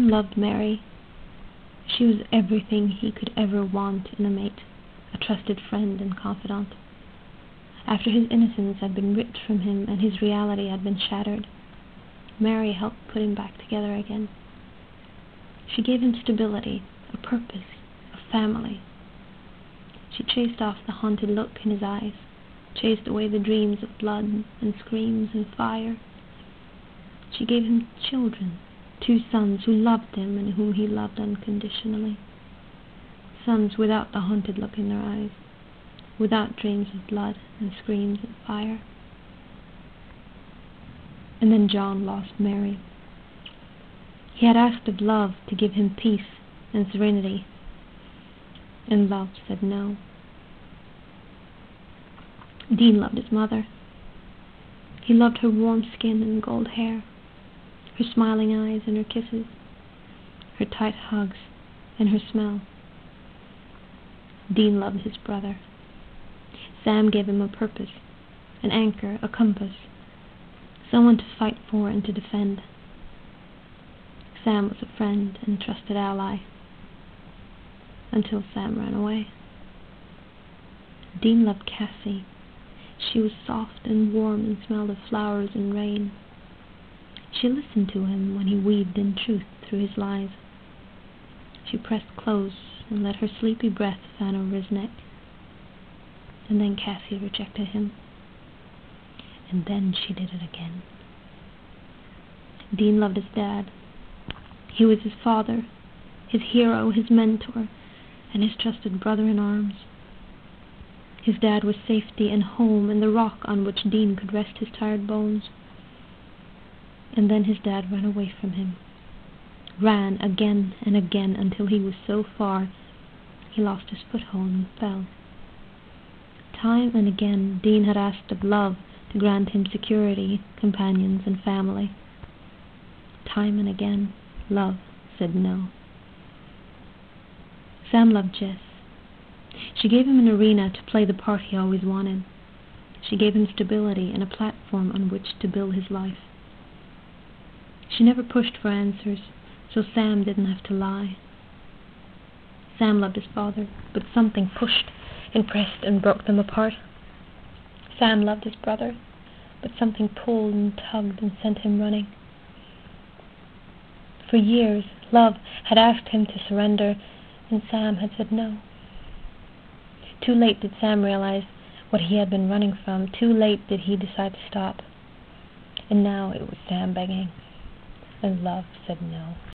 loved Mary. She was everything he could ever want in a mate, a trusted friend and confidant. After his innocence had been ripped from him and his reality had been shattered, Mary helped put him back together again. She gave him stability, a purpose, a family. She chased off the haunted look in his eyes, chased away the dreams of blood and screams and fire. She gave him children, 2 sons who loved him and whom he loved unconditionally. Sons without the haunted look in their eyes, without dreams of blood and screams and fire. And then John lost Mary. He had asked of love to give him peace and serenity, and love said no. Dean loved his mother. He loved her warm skin and gold hair, her smiling eyes and her kisses, her tight hugs and her smell. Dean loved his brother. Sam gave him a purpose, an anchor, a compass, someone to fight for and to defend. Sam was a friend and trusted ally, until Sam ran away. Dean loved Cassie. She was soft and warm and smelled of flowers and rain. She listened to him when he weaved in truth through his lies. She pressed close and let her sleepy breath fan over his neck. And then Cassie rejected him. And then she did it again. Dean loved his dad. He was his father, his hero, his mentor, and his trusted brother in arms. His dad was safety and home and the rock on which Dean could rest his tired bones. And then his dad ran away from him, ran again and again until he was so far he lost his foothold and fell. Time and again Dean had asked of love to grant him security, companions, and family. Time and again love said no. Sam loved Jess. She gave him an arena to play the part he always wanted. She gave him stability and a platform on which to build his life. She never pushed for answers, so Sam didn't have to lie. Sam loved his father, but something pushed and pressed and broke them apart. Sam loved his brother, but something pulled and tugged and sent him running. For years, love had asked him to surrender, and Sam had said no. Too late did Sam realize what he had been running from. Too late did he decide to stop. And now it was Sam begging, and love said no.